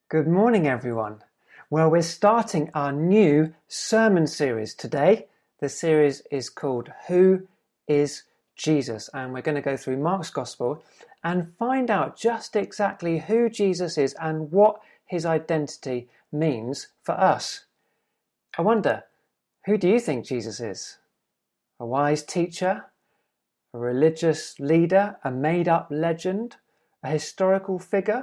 Good morning, everyone. Well, we're starting our new sermon series today. The series is called Who is Jesus? And we're going to go through Mark's Gospel and find out just exactly who Jesus is and what his identity means for us. I wonder, who do you think Jesus is? A wise teacher? A religious leader? A made-up legend? A historical figure?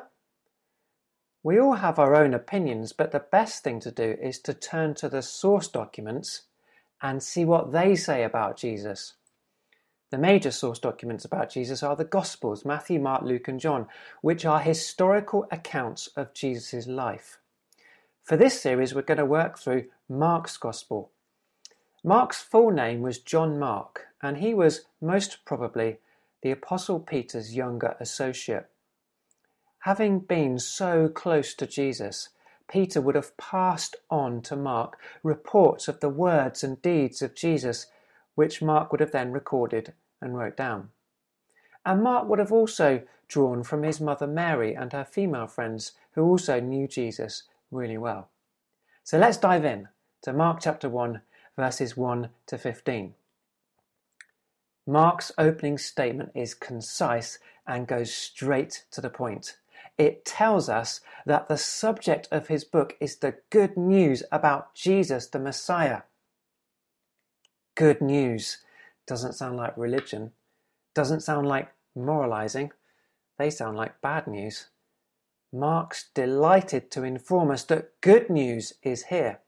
We all have our own opinions, but the best thing to do is to turn to the source documents and see what they say about Jesus. The major source documents about Jesus are the Gospels, Matthew, Mark, Luke and John, which are historical accounts of Jesus' life. For this series, we're going to work through Mark's Gospel. Mark's full name was John Mark, and he was most probably the Apostle Peter's younger associate. Having been so close to Jesus, Peter would have passed on to Mark reports of the words and deeds of Jesus, which Mark would have then recorded and wrote down. And Mark would have also drawn from his mother Mary and her female friends, who also knew Jesus really well. So let's dive in to Mark chapter 1, verses 1 to 15. Mark's opening statement is concise and goes straight to the point. It tells us that the subject of his book is the good news about Jesus the Messiah. Good news doesn't sound like religion, doesn't sound like moralizing. They sound like bad news. Mark's delighted to inform us that good news is here.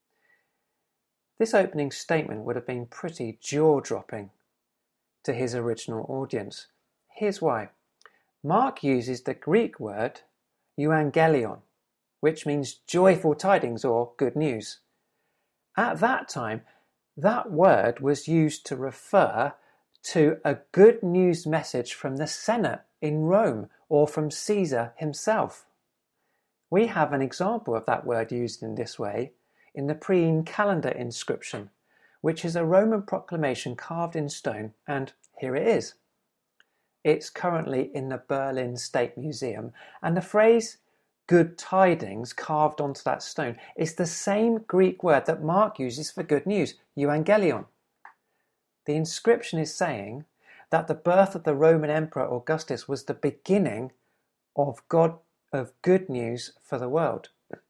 This opening statement would have been pretty jaw-dropping to his original audience. Here's why. Mark uses the Greek word euangelion, which means joyful tidings or good news. At that time, that word was used to refer to a good news message from the Senate in Rome or from Caesar himself. We have an example of that word used in this way in the Priene calendar inscription, which is a Roman proclamation carved in stone, and here it is. It's currently in the Berlin State Museum, and the phrase good tidings carved onto that stone is the same Greek word that Mark uses for good news, euangelion. The inscription is saying that the birth of the Roman Emperor Augustus was the beginning of good news for the world.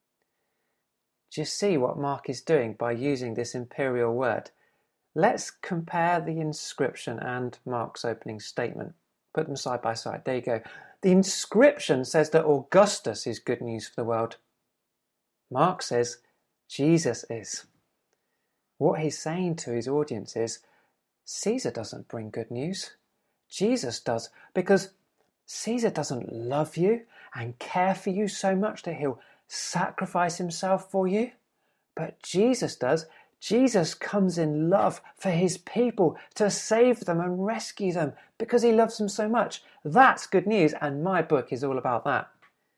Do you see what Mark is doing by using this imperial word? Let's compare the inscription and Mark's opening statement. Put them side by side. There you go. The inscription says that Augustus is good news for the world. Mark says Jesus is. What he's saying to his audience is, Caesar doesn't bring good news. Jesus does, because Caesar doesn't love you and care for you so much that he'll sacrifice himself for you. But Jesus does. Jesus comes in love for his people to save them and rescue them because he loves them so much. That's good news, and my book is all about that.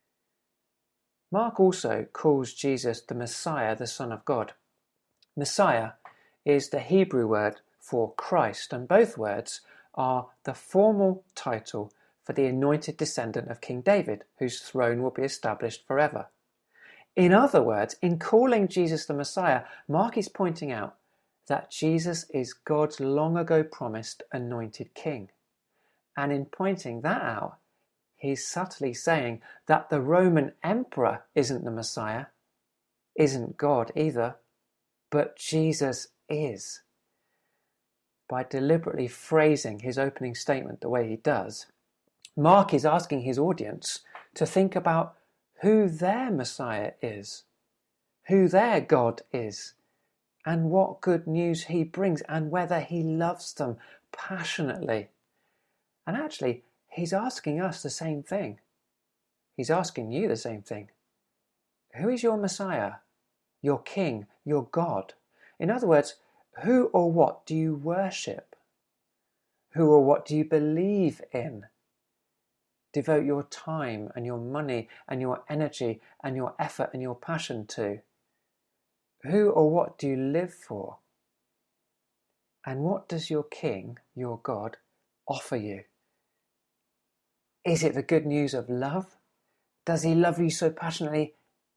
Mark also calls Jesus the Messiah, the Son of God. Messiah is the Hebrew word for Christ, and both words are the formal title for the anointed descendant of King David, whose throne will be established forever. In other words, in calling Jesus the Messiah, Mark is pointing out that Jesus is God's long ago promised anointed king. And in pointing that out, he's subtly saying that the Roman emperor isn't the Messiah, isn't God either, but Jesus is. By deliberately phrasing his opening statement the way he does, Mark is asking his audience to think about who their Messiah is, who their God is, and what good news he brings, and whether he loves them passionately. And actually, he's asking us the same thing. He's asking you the same thing. Who is your Messiah, your King, your God? In other words, who or what do you worship? Who or what do you believe in? Devote your time and your money and your energy and your effort and your passion to? Who or what do you live for? And what does your King, your God, offer you? Is it the good news of love? Does he love you so passionately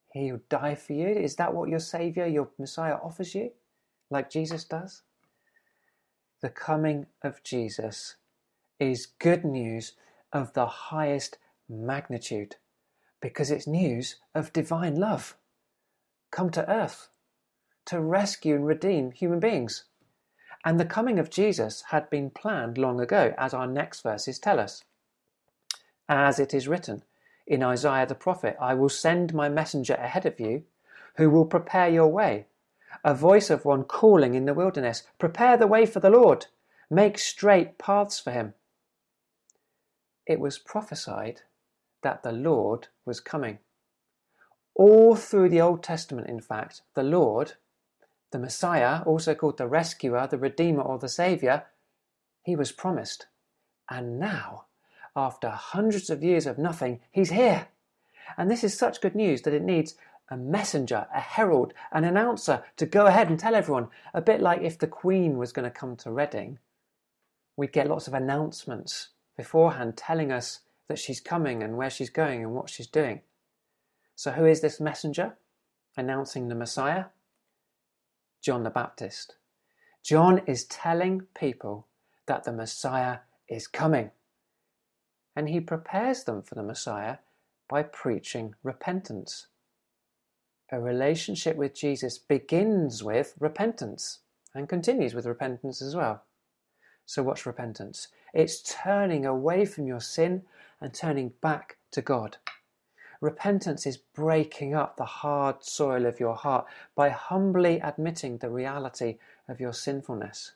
He'll die for you. Is that what your Saviour, your Messiah offers you, like Jesus does? The coming of Jesus is good news of the highest magnitude because it's news of divine love come to earth to rescue and redeem human beings. And the coming of Jesus had been planned long ago, as our next verses tell us. As it is written in Isaiah the prophet, I will send my messenger ahead of you who will prepare your way. A voice of one calling in the wilderness, prepare the way for the Lord, make straight paths for him. It was prophesied that the Lord was coming. All through the Old Testament, in fact, the Lord, the Messiah, also called the Rescuer, the Redeemer or the Saviour, he was promised. And now, after hundreds of years of nothing, he's here. And this is such good news that it needs a messenger, a herald, an announcer to go ahead and tell everyone. A bit like if the Queen was going to come to Reading, we'd get lots of announcements beforehand telling us that she's coming and where she's going and what she's doing. So who is this messenger announcing the Messiah? John the Baptist. John is telling people that the Messiah is coming. And he prepares them for the Messiah by preaching repentance. A relationship with Jesus begins with repentance and continues with repentance as well. So what's repentance? It's turning away from your sin and turning back to God. Repentance is breaking up the hard soil of your heart by humbly admitting the reality of your sinfulness.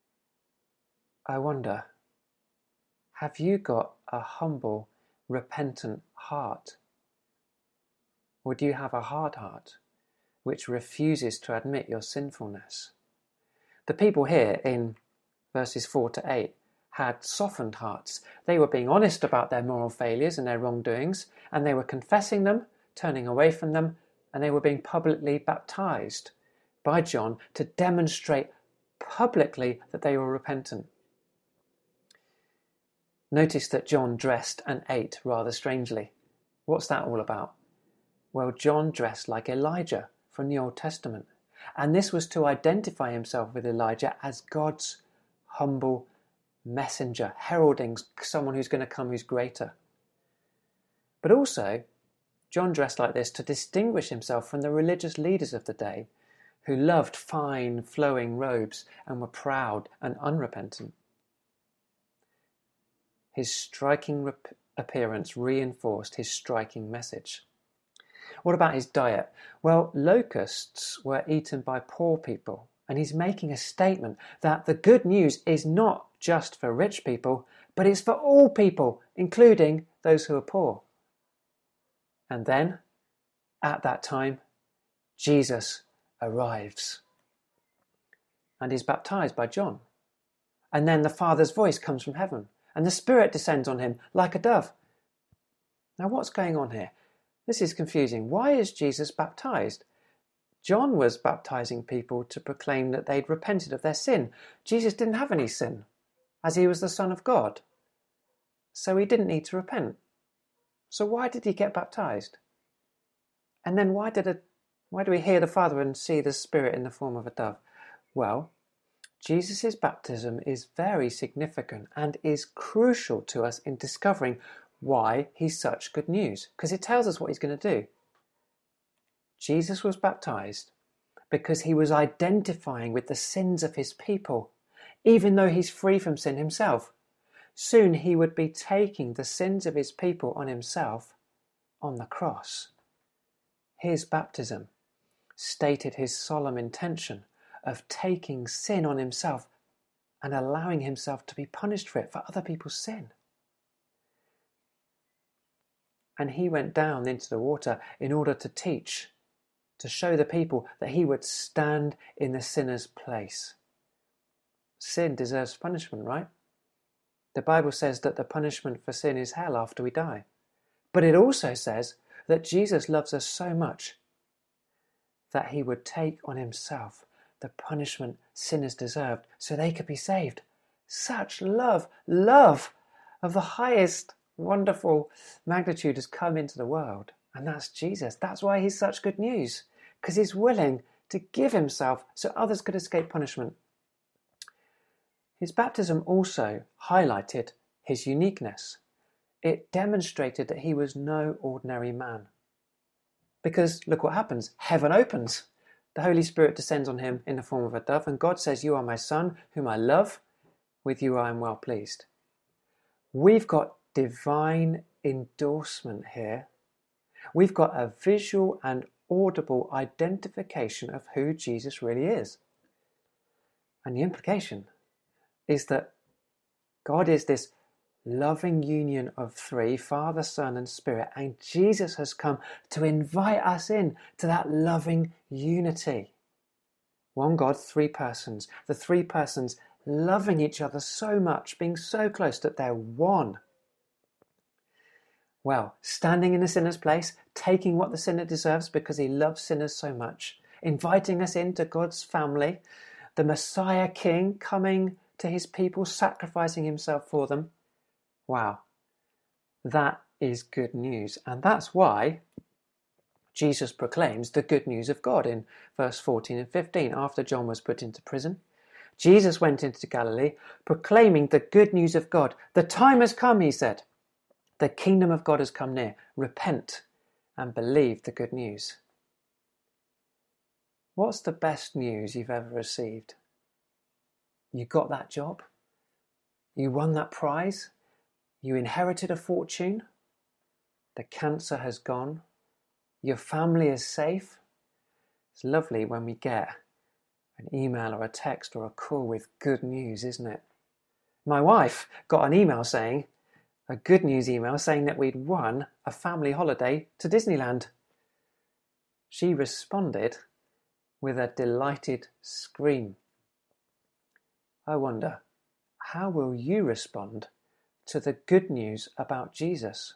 I wonder, have you got a humble, repentant heart? Or do you have a hard heart which refuses to admit your sinfulness? The people here in verses 4 to 8 had softened hearts. They were being honest about their moral failures and their wrongdoings, and they were confessing them, turning away from them, and they were being publicly baptized by John to demonstrate publicly that they were repentant. Notice that John dressed and ate rather strangely. What's that all about? Well, John dressed like Elijah from the Old Testament, and this was to identify himself with Elijah as God's humble messenger, heralding someone who's going to come who's greater. But also, John dressed like this to distinguish himself from the religious leaders of the day who loved fine, flowing robes and were proud and unrepentant. His striking appearance reinforced his striking message. What about his diet? Well, locusts were eaten by poor people, and he's making a statement that the good news is not just for rich people, but it's for all people, including those who are poor. And then, at that time, Jesus arrives and is baptized by John. And then the Father's voice comes from heaven, and the Spirit descends on him like a dove. Now, what's going on here? This is confusing. Why is Jesus baptized? John was baptizing people to proclaim that they'd repented of their sin. Jesus didn't have any sin, as he was the Son of God. So he didn't need to repent. So why did he get baptized? And then why do we hear the Father and see the Spirit in the form of a dove? Well, Jesus' baptism is very significant and is crucial to us in discovering why he's such good news, because it tells us what he's going to do. Jesus was baptized because he was identifying with the sins of his people, even though he's free from sin himself. Soon he would be taking the sins of his people on himself on the cross. His baptism stated his solemn intention of taking sin on himself and allowing himself to be punished for it, for other people's sin. And he went down into the water in order to teach, to show the people that he would stand in the sinner's place. Sin deserves punishment, right? The Bible says that the punishment for sin is hell after we die. But it also says that Jesus loves us so much that he would take on himself the punishment sinners deserved so they could be saved. Such love of the highest wonderful magnitude has come into the world, And that's Jesus. That's why he's such good news, because he's willing to give himself so others could escape punishment. His baptism also highlighted his uniqueness. It demonstrated that he was no ordinary man. Because look what happens. Heaven opens. The Holy Spirit descends on him in the form of a dove, and God says, "You are my son, whom I love. With you I am well pleased." We've got divine endorsement here. We've got a visual and audible identification of who Jesus really is. And the implication is that God is this loving union of three, Father, Son, and Spirit, and Jesus has come to invite us in to that loving unity. One God, three persons. The three persons loving each other so much, being so close that they're one. Well, standing in the sinner's place, taking what the sinner deserves because he loves sinners so much, inviting us into God's family, the Messiah King coming to his people, sacrificing himself for them. Wow, that is good news. And that's why Jesus proclaims the good news of God in verse 14 and 15 after John was put into prison. Jesus went into Galilee proclaiming the good news of God. The time has come, he said. The kingdom of God has come near. Repent and believe the good news. What's the best news you've ever received? You got that job? You won that prize? You inherited a fortune? The cancer has gone? Your family is safe? It's lovely when we get an email or a text or a call with good news, isn't it? My wife got an email saying, a good news email saying that we'd won a family holiday to Disneyland. She responded with a delighted scream. I wonder, how will you respond to the good news about Jesus?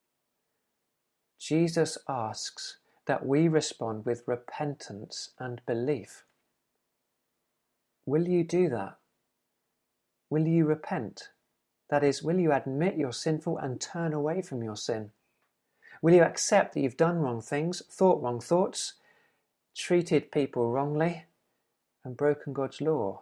Jesus asks that we respond with repentance and belief. Will you do that? Will you repent? That is, will you admit you're sinful and turn away from your sin? Will you accept that you've done wrong things, thought wrong thoughts, treated people wrongly, and broken God's law?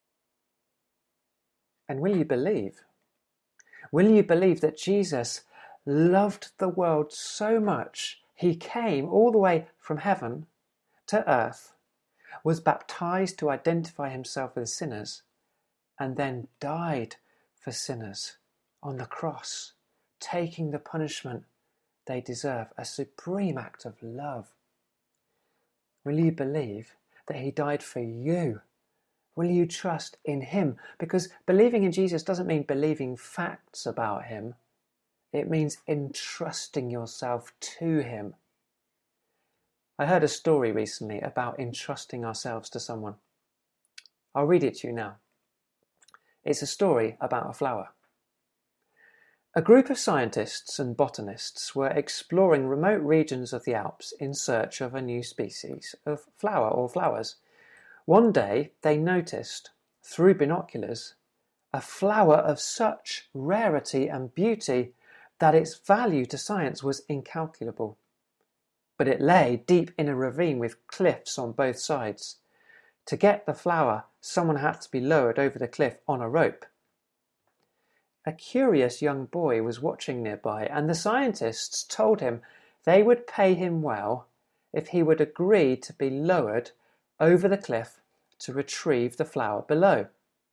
And will you believe? Will you believe that Jesus loved the world so much he came all the way from heaven to earth, was baptized to identify himself with sinners, and then died for sinners on the cross, taking the punishment they deserve, a supreme act of love? Will you believe that he died for you? Will you trust in him? Because believing in Jesus doesn't mean believing facts about him. It means entrusting yourself to him. I heard a story recently about entrusting ourselves to someone. I'll read it to you now. It's a story about a flower. A group of scientists and botanists were exploring remote regions of the Alps in search of a new species of flower or flowers. One day they noticed, through binoculars, a flower of such rarity and beauty that its value to science was incalculable. But it lay deep in a ravine with cliffs on both sides. To get the flower, someone had to be lowered over the cliff on a rope. A curious young boy was watching nearby, and the scientists told him they would pay him well if he would agree to be lowered over the cliff to retrieve the flower below.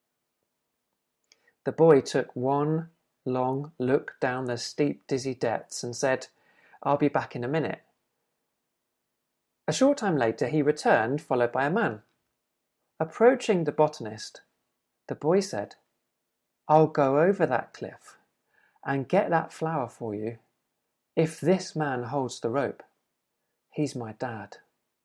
The boy took one long look down the steep, dizzy depths and said, "I'll be back in a minute." A short time later he returned, followed by a man. Approaching the botanist, the boy said, "I'll go over that cliff and get that flower for you if this man holds the rope. He's my dad."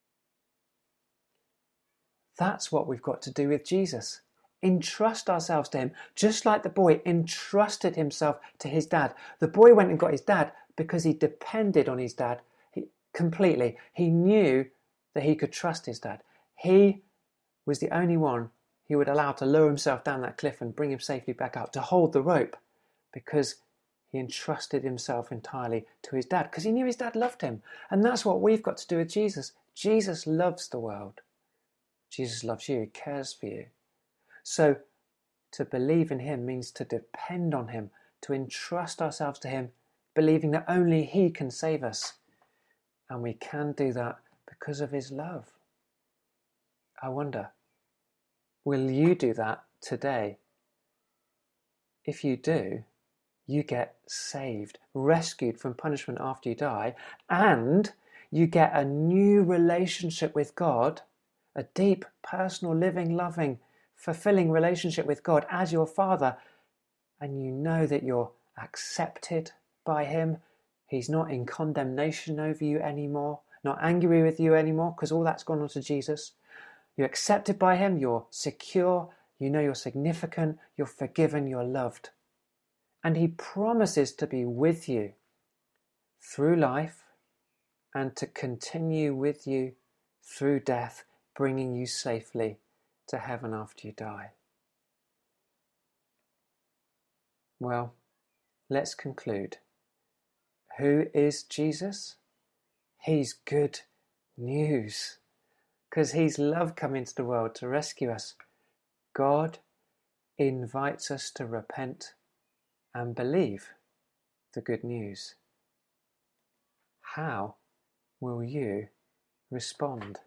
That's what we've got to do with Jesus. Entrust ourselves to him, just like the boy entrusted himself to his dad. The boy went and got his dad because he depended on his dad completely. He knew that he could trust his dad. He was the only one he would allow to lower himself down that cliff and bring him safely back up, to hold the rope, because He entrusted himself entirely to his dad because he knew his dad loved him. And that's what we've got to do with Jesus. Jesus loves the world. Jesus loves you, he cares for you. So to believe in him means to depend on him, to entrust ourselves to him, believing that only he can save us. And we can do that because of his love. I wonder, will you do that today? If you do, you get saved, rescued from punishment after you die, and you get a new relationship with God, a deep, personal, living, loving, fulfilling relationship with God as your Father, and you know that you're accepted by him. He's not in condemnation over you anymore, not angry with you anymore, because all that's gone on to Jesus. You're accepted by him, you're secure, you know you're significant, you're forgiven, you're loved. And he promises to be with you through life and to continue with you through death, bringing you safely to heaven after you die. Well, let's conclude. Who is Jesus? He's good news because he's love come into the world to rescue us. God invites us to repent and believe the good news. How will you respond?